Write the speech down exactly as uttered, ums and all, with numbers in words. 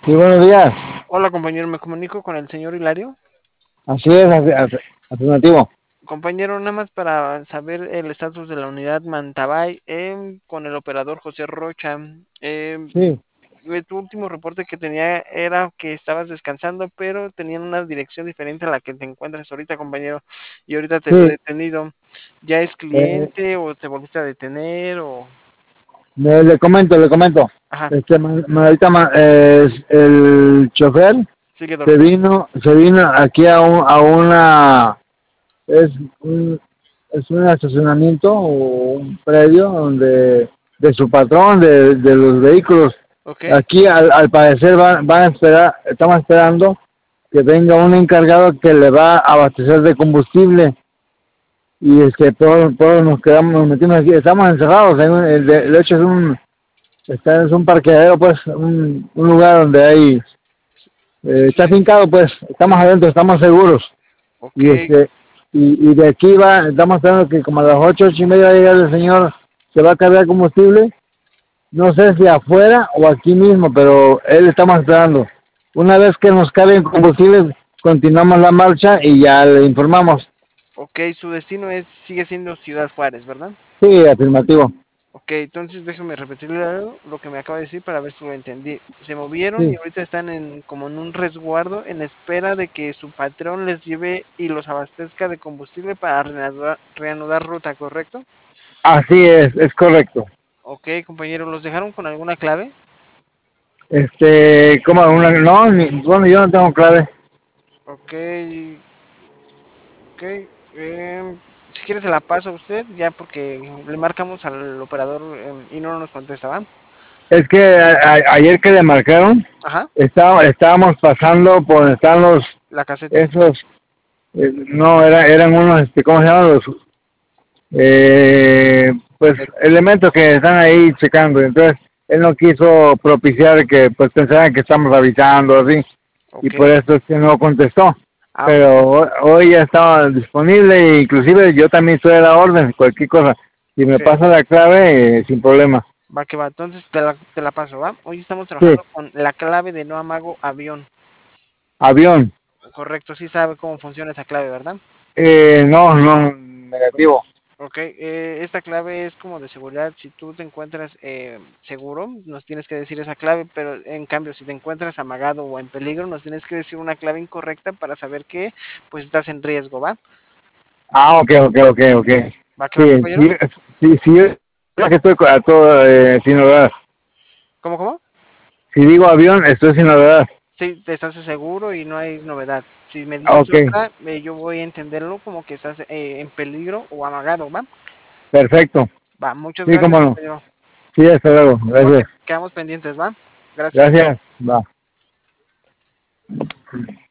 Sí, buenos días. Hola compañero, me comunico con el señor Hilario. Así es, afe- afe- afirmativo. Compañero, nada más para saber el estatus de la unidad Mantabay em, con el operador José Rocha. Em, Sí, eh, tu último reporte que tenía era que estabas descansando, pero tenían una dirección diferente a la que te encuentras ahorita, compañero, y ahorita te veo sí. detenido. ¿Ya es Eh, cliente o te volviste a detener o...? le, le comento, le comento. Ajá, Este, ma- ma- ahorita ma- eh, el chofer sigue se dormido. vino, se vino aquí a, un, a una, es un, es un estacionamiento o un predio donde, de su patrón, de, de los vehículos. ¿Ok? Aquí al, al parecer van, van a esperar, estamos esperando que venga un encargado que le va a abastecer de combustible y este todos, todos nos quedamos, nos metimos aquí, estamos encerrados, en un- de, de hecho es un, está, es un parqueadero, pues, un, un lugar donde hay, eh, está Sí. fincado, pues, estamos adentro, estamos seguros, Ok, y este, y, y de aquí va, estamos esperando que como a las ocho, ocho y media va a llegar el señor, se va a cargar combustible, no sé si afuera o aquí mismo, pero él estamos esperando. Una vez que nos carguen combustible, continuamos la marcha y ya le informamos. ok, su destino es, sigue siendo Ciudad Juárez, ¿verdad? Sí, afirmativo. Ok, entonces déjame repetirle algo, lo que me acaba de decir para ver si lo entendí. Se movieron y Sí, ahorita están en como en un resguardo en espera de que su patrón les lleve y los abastezca de combustible para reanudar, reanudar ruta, ¿correcto? así es, es correcto. Ok, compañero, ¿los dejaron con alguna clave? Este, como una, no, ni- bueno, yo no tengo clave. Ok, ok. em, si quiere se la paso a usted, ya porque le marcamos al operador em, y no nos contesta, ¿va? Es que a- a- ayer que le marcaron, Ajá, estaba, estábamos pasando por donde están los, la caseta. esos, eh, no, era, eran unos, este, ¿cómo se llaman? Los, eh, pues, Eh, elementos que están ahí checando. Entonces, él no quiso propiciar que, pues, pensaran que estamos avisando, así, y ok. por eso es que no contestó. Ah, ok. Pero ho- hoy ya estaba disponible e inclusive yo también estoy a la orden, cualquier cosa. Si me Ok. pasa la clave, eh, sin problema. Va que va, entonces te la, te la paso, ¿va? Hoy estamos Sí, trabajando con la clave de no amago avión. avión. Correcto, sí sabe cómo funciona esa clave, ¿verdad? Eh, no, no, negativo. Ok, eh, esta clave es como de seguridad. Si tú te encuentras eh, seguro, nos tienes que decir esa clave, pero en cambio, si te encuentras amagado o en peligro, nos tienes que decir una clave incorrecta para saber que pues estás en riesgo, ¿va? Ah, ok, ok, ok, ok. ¿Va que va, Sí, compañero? sí, sí, sí, yo que estoy a todo, eh, sin novedad. ¿Cómo, cómo? Si digo avión, estoy sin novedad. Sí, te estás seguro y no hay novedad. Si me dices Ok, otra, eh, yo voy a entenderlo como que estás eh, en peligro o amagado, ¿va? perfecto. Va, muchas Sí, gracias, cómo no. compañero. Sí, hasta luego. Ok, Gracias. quedamos pendientes, ¿va? Gracias. Gracias. Va.